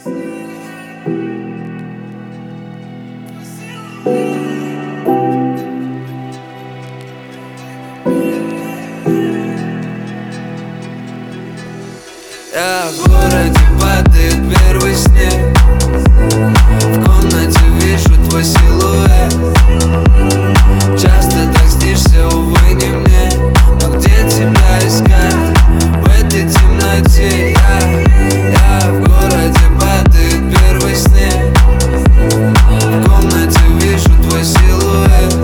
Я в городе, падает первый снег. В комнате вижу твой силуэт. Часто так снишься, увы, не мне. Но где тебя искать в этой темноте? Я в городе, падает первый снег. В комнате вижу твой силуэт.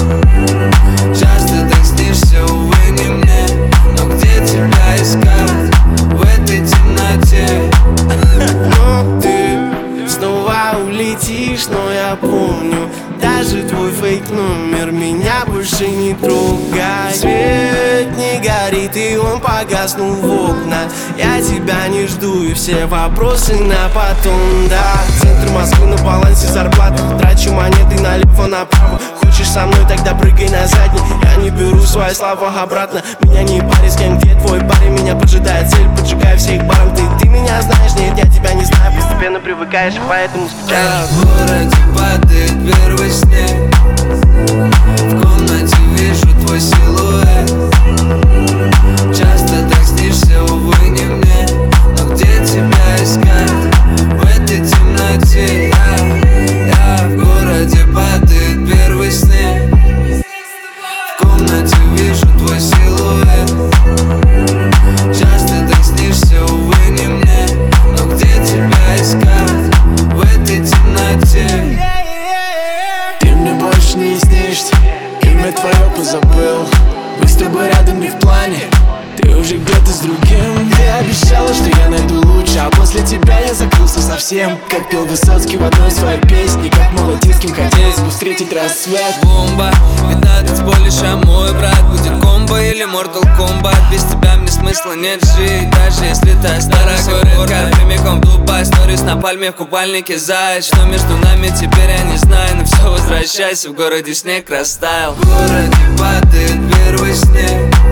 Часто так снишься, увы, не мне. Но где тебя искать в этой темноте? Но ты снова улетишь, но я помню даже твой фейк-номер меня больше не трогай. Свет не горит, и он погаснул в окна. Я тебя не жду, и все вопросы на потом, да. Центр Москвы на балансе зарплаты. Трачу монеты налево направо. Хочешь со мной, тогда прыгай на задний. Я не беру свои слова обратно. Меня не парит, с кем, где твой парень. Меня поджидает цель, поджигаю всех баром. Ты меня знаешь, нет, я тебя не знаю. Постепенно привыкаешь, поэтому скучаешь. Я в городе, падает первый снег. В комнате вижу твой силуэт. Часто так снишься, увы, не мне. Но где тебя искать в этой темноте? Я в городе, падает первый снег. В комнате вижу твой силуэт. Часто так снишься, увы, не мне. Но где тебя искать в этой темноте? Ты мне больше не снишься, имя твое позабыл. Мы с тобой рядом не в плане, ты уже где-то с другим. Ты обещала, что я найду лучше, а после тебя я закрылся совсем. Как пел Высоцкий в одной своей песне, как молодец, кем хотелось бы встретить рассвет. Бомба, видно ты споришь, а мой брат будет комбо или Mortal Kombat. Без тебя мне смысла нет жить, даже если ты осталась городка. Прямиком в Дубай, сторис на пальме в купальнике заяц. Что между нами теперь я не знаю, но все, возвращайся, в городе снег растаял. В городе падает первый снег.